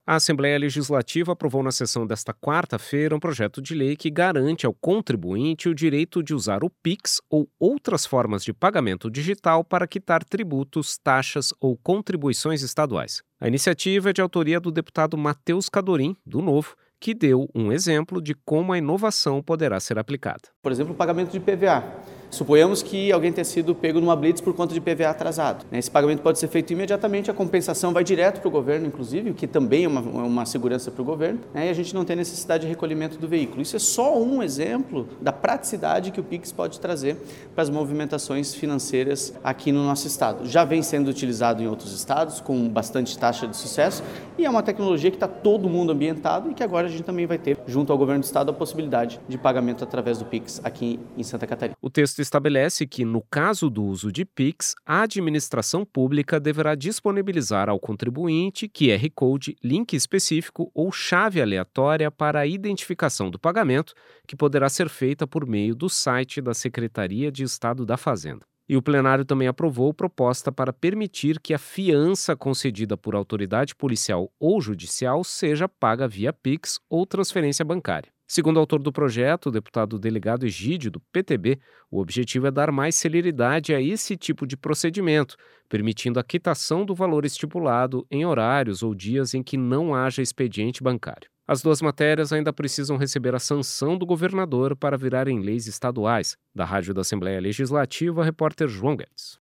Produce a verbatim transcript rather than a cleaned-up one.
A Assembleia Legislativa aprovou na sessão desta quarta-feira um projeto de lei que garante ao contribuinte o direito de usar o Pix ou outras formas de pagamento digital para quitar tributos, taxas ou contribuições estaduais. A iniciativa é de autoria do deputado Matheus Cadorim, do Novo, que deu um exemplo de como a inovação poderá ser aplicada. Por exemplo, o pagamento de P V A. Suponhamos que alguém tenha sido pego numa blitz por conta de P V A atrasado. Esse pagamento pode ser feito imediatamente, a compensação vai direto para o governo, inclusive, o que também é uma, uma segurança para o governo, né? E a gente não tem necessidade de recolhimento do veículo. Isso é só um exemplo da praticidade que o Pix pode trazer para as movimentações financeiras aqui no nosso estado. Já vem sendo utilizado em outros estados, com bastante taxa de sucesso, e é uma tecnologia que está todo mundo ambientado e que agora a gente também vai ter, junto ao governo do estado, a possibilidade de pagamento através do Pix aqui em Santa Catarina. O texto estabelece que, no caso do uso de Pix, a administração pública deverá disponibilizar ao contribuinte Q R Code, link específico ou chave aleatória para a identificação do pagamento, que poderá ser feita por meio do site da Secretaria de Estado da Fazenda. E o plenário também aprovou proposta para permitir que a fiança concedida por autoridade policial ou judicial seja paga via Pix ou transferência bancária. Segundo o autor do projeto, o deputado delegado Egídio, do P T B, o objetivo é dar mais celeridade a esse tipo de procedimento, permitindo a quitação do valor estipulado em horários ou dias em que não haja expediente bancário. As duas matérias ainda precisam receber a sanção do governador para virarem leis estaduais. Da Rádio da Assembleia Legislativa, repórter João Guedes.